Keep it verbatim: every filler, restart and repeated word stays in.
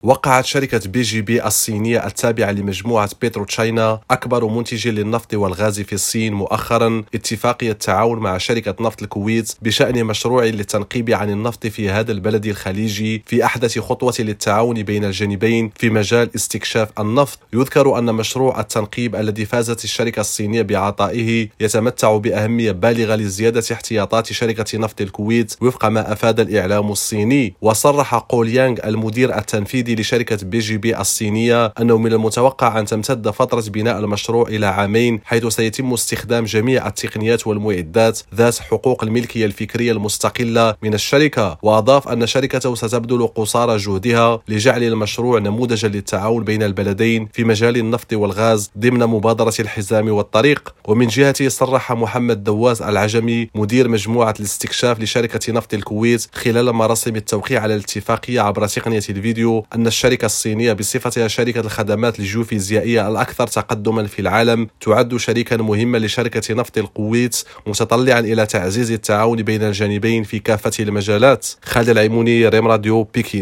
وقعت شركة بي جي بي الصينية التابعة لمجموعة بيترو تشاينا أكبر منتج للنفط والغاز في الصين مؤخرا اتفاقية تعاون مع شركة نفط الكويت بشأن مشروع للتنقيب عن النفط في هذا البلد الخليجي في أحدث خطوة للتعاون بين الجانبين في مجال استكشاف النفط. يذكر أن مشروع التنقيب الذي فازت الشركة الصينية بعطائه يتمتع بأهمية بالغة لزيادة احتياطات شركة نفط الكويت وفق ما أفاد الإعلام الصيني. وصرح قول يانغ المدير التنفيذي لشركة بي جي بي الصينية أنه من المتوقع أن تمتد فترة بناء المشروع إلى عامين، حيث سيتم استخدام جميع التقنيات والمعدات ذات حقوق الملكية الفكرية المستقلة من الشركة. وأضاف أن شركته ستبذل قصارى جهدها لجعل المشروع نموذجا للتعاون بين البلدين في مجال النفط والغاز ضمن مبادرة الحزام والطريق. ومن جهته صرح محمد دواز العجمي مدير مجموعة الاستكشاف لشركة نفط الكويت خلال مراسم التوقيع على الاتفاقية عبر تقنية الفيديو أن الشركة الصينية بصفتها شركة الخدمات الجيوفيزيائية الأكثر تقدما في العالم تعد شريكا مهما لشركة نفط الكويت، متطلعا إلى تعزيز التعاون بين الجانبين في كافة المجالات. خالد العيموني، ريم راديو، بكين.